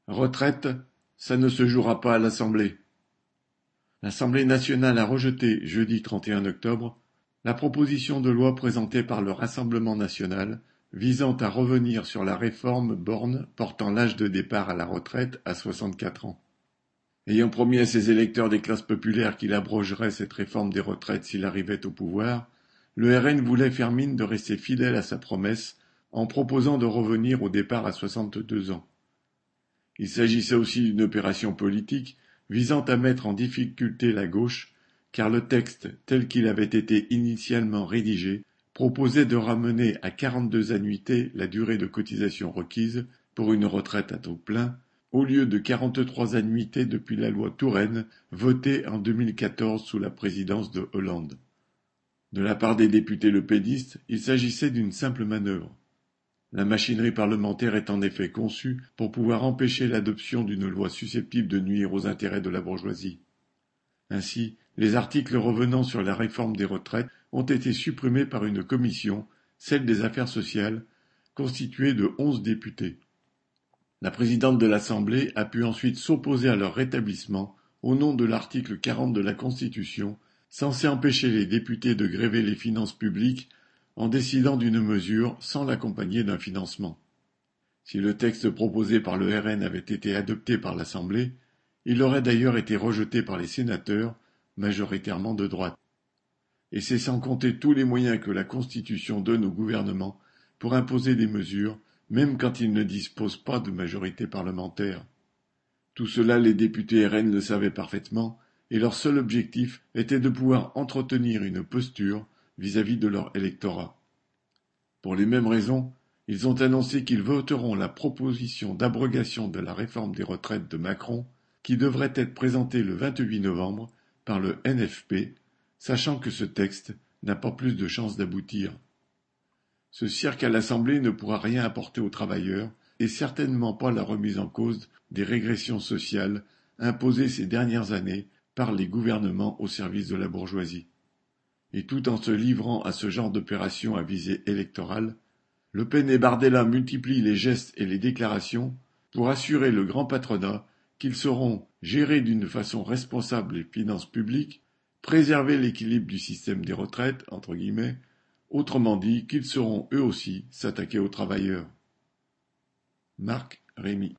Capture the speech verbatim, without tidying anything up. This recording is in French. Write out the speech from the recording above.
Retraite, ça ne se jouera pas à l'Assemblée. L'Assemblée nationale a rejeté, jeudi trente et un octobre, la proposition de loi présentée par le Rassemblement national visant à revenir sur la réforme Borne portant l'âge de départ à la retraite à soixante-quatre ans. Ayant promis à ses électeurs des classes populaires qu'il abrogerait cette réforme des retraites s'il arrivait au pouvoir, le R N voulait faire mine de rester fidèle à sa promesse en proposant de revenir au départ à soixante-deux ans. Il s'agissait aussi d'une opération politique visant à mettre en difficulté la gauche, car le texte, tel qu'il avait été initialement rédigé, proposait de ramener à quarante-deux annuités la durée de cotisation requise pour une retraite à taux plein, au lieu de quarante-trois annuités depuis la loi Touraine, votée en deux mille quatorze sous la présidence de Hollande. De la part des députés lepédistes, il s'agissait d'une simple manœuvre. La machinerie parlementaire est en effet conçue pour pouvoir empêcher l'adoption d'une loi susceptible de nuire aux intérêts de la bourgeoisie. Ainsi, les articles revenant sur la réforme des retraites ont été supprimés par une commission, celle des affaires sociales, constituée de onze députés. La présidente de l'Assemblée a pu ensuite s'opposer à leur rétablissement au nom de l'article quarante de la Constitution, censé empêcher les députés de gréver les finances publiques en décidant d'une mesure sans l'accompagner d'un financement. Si le texte proposé par le R N avait été adopté par l'Assemblée, il aurait d'ailleurs été rejeté par les sénateurs, majoritairement de droite. Et c'est sans compter tous les moyens que la Constitution donne au gouvernement pour imposer des mesures, même quand il ne dispose pas de majorité parlementaire. Tout cela, les députés R N le savaient parfaitement, et leur seul objectif était de pouvoir entretenir une posture vis-à-vis de leur électorat. Pour les mêmes raisons, ils ont annoncé qu'ils voteront la proposition d'abrogation de la réforme des retraites de Macron, qui devrait être présentée le vingt-huit novembre par le N F P, sachant que ce texte n'a pas plus de chances d'aboutir. Ce cirque à l'Assemblée ne pourra rien apporter aux travailleurs, et certainement pas la remise en cause des régressions sociales imposées ces dernières années par les gouvernements au service de la bourgeoisie. Et tout en se livrant à ce genre d'opération à visée électorale, Le Pen et Bardella multiplient les gestes et les déclarations pour assurer le grand patronat qu'ils sauront gérer d'une façon responsable les finances publiques, préserver l'équilibre du système des retraites, entre guillemets, autrement dit qu'ils sauront eux aussi s'attaquer aux travailleurs. Marc Rémy